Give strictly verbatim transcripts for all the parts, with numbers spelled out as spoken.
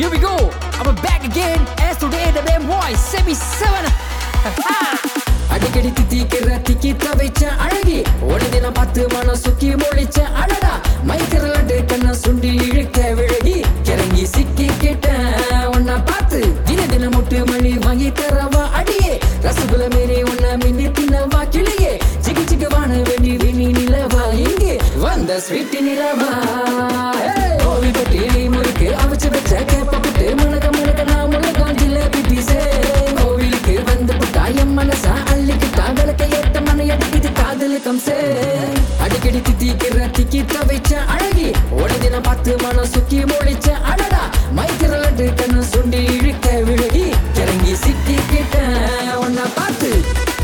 Here we go. I'm back again. As today the damn voice seventy-seven. அடிக்கடி தித்திக்கிற திக்கி தவிச்ச அழகி ஒரு தினம் பத்து மனம் சுக்கி மொழிச்ச அழடா மைக்கிறலட்டு கண்ண சுண்டி இழுக்க விழகி கிறங்கி சிக்கி கிட்ட உன்னை பார்த்து தின தினம் முட்டு மணி வாங்கி தரவா அடியே ரசகுல மீறி உன்னை மின்னி தின்னவா கிளியே சிக்கு சிக்கு வான வெண்ணி வினி நிலவா இங்கே வந்த ஸ்வீட்டி நிலவா கோவில் பட்டி முறுக்கு அவிச்சு வச்ச கேப்பட்டு முழக்க முழக்க நான் முழக்கம் ஜிலேபி பீசே கோவிலுக்கு வந்து புட்டாயம் மனசா அள்ளிக்கிட்டா விளக்க ஏத்த மனை அடிக்குது காதல் கம்சே அடிக்கடி தித்திக்கிற திக்கி தவிச்ச அழகி ஒரு தினம் பத்து மனம் சுக்கி மொழிச்ச அடடா மைக்கிறலட்டு கண்ணு சுண்டி இழுக்க விழகி கிறங்கி சிக்கி கிட்ட உன்னை பார்த்து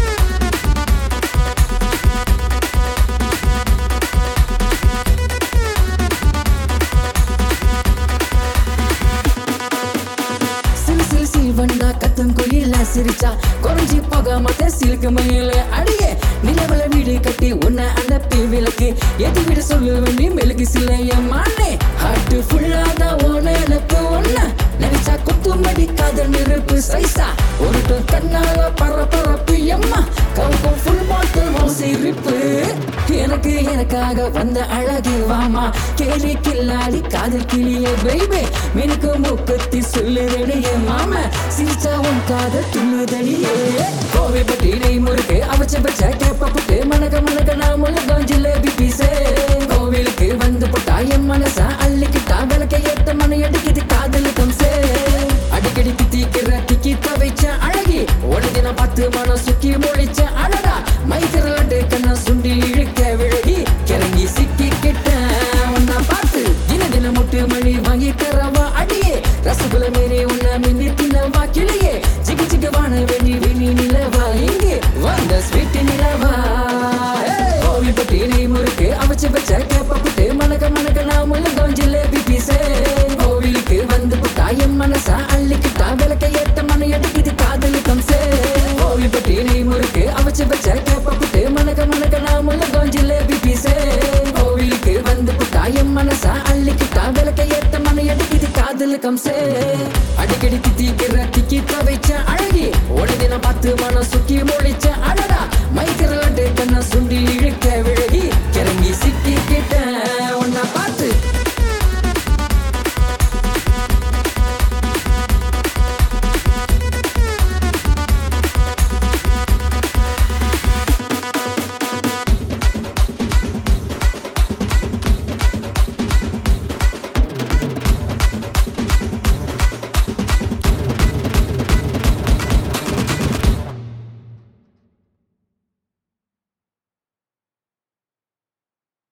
வண்டா கத்தம் குயில சிரிச்சா குறைஞ்சி போக மாட்டேன் சிலுக்கு மயில அடியே நிலவல வீடு கட்டி உன்னை அனுப்பி விளக்கு எது விட சொல்லுவேன் நீ மெழுகு சிலைய மானே ஹார்ட் ஃபுல்லாதான் ஓன எனக்கு ஒன்ன நினைச்சா குத்து மடிக்காத நெருப்பு சைசா ஒரு கண்ணால பரபரப்பு எம்மா கவுக்கும் ஃபுல் பாட்டில் சிரிப்பு எனக்கு எனக்காக வந்த அழகு வாமா கேலி கில்லாடி காதல் கிளியே பேபே மினுக்கு மூக்கத்தி சொல்லுதடியே மாமா சிரிச்சா உன் காதல் துள்ளுதடியே கோவை பட்டி நெய் முறுக்கு அவச்ச பச்ச கேப்பட்டு மணக்க மணக்க நான் முழுக்கம் ஜிலேபி பீசே கோவிலுக்கு வந்து போட்டா என் மனசா அள்ளிக்கிட்டா விளக்க ஏத்த மனை அடிக்குது காதல் கம்சே அடிக்கடி தித்திக்கிற திக்கி தவிச்ச அழகி ஒரு தினம் பத்து மனம் சுக்கி மொழிச்ச அழகா மைக்கிறலட்டு கண்ண சுண்டி இழுக்க விழகி கிறங்கி சிக்கி கிட்ட உன்னை பார்த்து தின தின முட்டு மணி வாங்கி தரவா அடியே ரசகுல மீறி உன்னை மின்னி தின்னவா கிளியே சிக்கு சிக்கு வான வெண்ணி வினி நிலவா இங்கே வந்த ஸ்வீட்டி நிலவா கோவில் பட்டி நெய் முறுக்கு அவச்சு வச்ச கேப்பட்டு மணக்க மணக்க நான் முழுக்கம் ஜிலேபி பீசே கோவிலுக்கு வந்து புட்டா என் மனசா அள்ளிக்கிட்டா விளக்க ஏத்த மனை அடிக்குது காதல் கம்சே கோவில் பட்டி நெய் முறுக்கு அவச்சு வச்ச கேப்பட்டு மணக்க மணக்க நான் முழுக்கம் ஜிலேபி பீசே கோவிலுக்கு வந்து புட்டா என் மனசா அள்ளிக்கிட்டா விளக்க ஏத்த மனை அடிக்குது காதல் கம்சே அடிக்கடி தித்திக்கிற திக்கி தவிச்ச அழகி ஒரு தினம் பத்து மனம் சுக்கி